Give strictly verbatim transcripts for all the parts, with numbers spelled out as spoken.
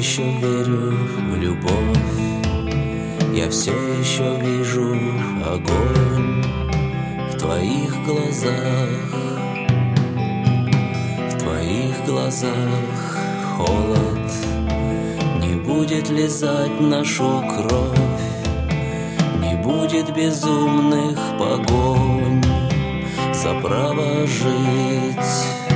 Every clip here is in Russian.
еще верю в любовь, я все еще вижу огонь в твоих глазах, в твоих глазах холод не будет лизать нашу кровь, не будет безумных погонь за право жить,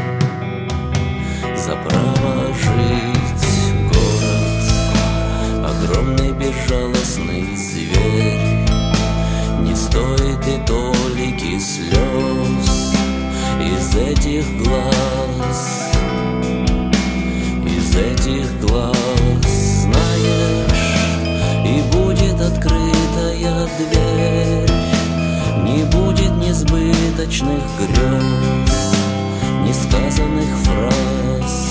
за право жить. Город, огромный безжалостный зверь, не стоит и толики слез из этих глаз, из этих глаз. Знаешь, и будет открытая дверь, не будет несбыточных грез, несказанных фраз.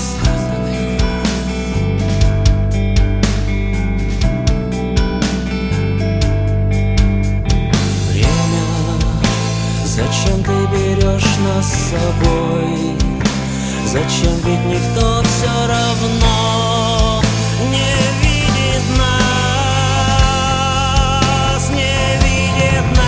Время, зачем ты берешь нас с собой? Зачем, ведь никто все равно не видит нас, не видит нас.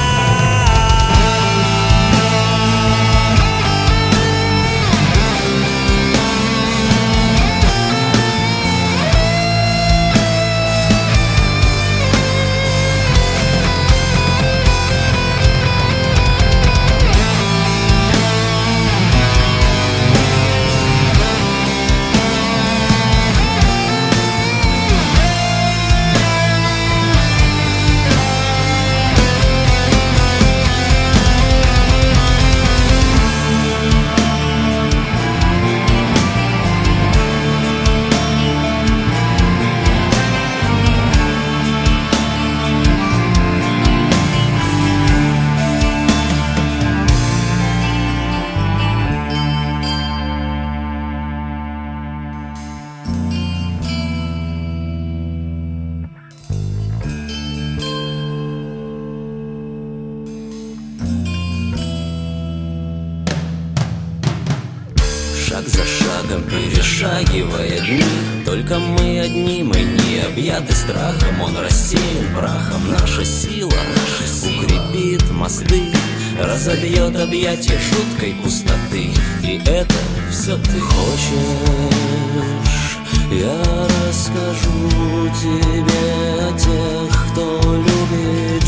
Шаг за шагом перешагивая дни, только мы одни, мы не объяты страхом. Он рассеян прахом, наша сила укрепит мосты, разобьет объятия жуткой пустоты. И это все ты хочешь, я расскажу тебе о тех, кто любит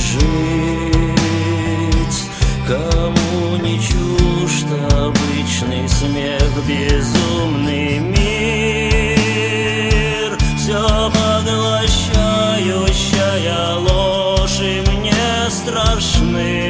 жить, кому не чужд обычный смех, безумный мир, все поглощающая ложь, и мне страшны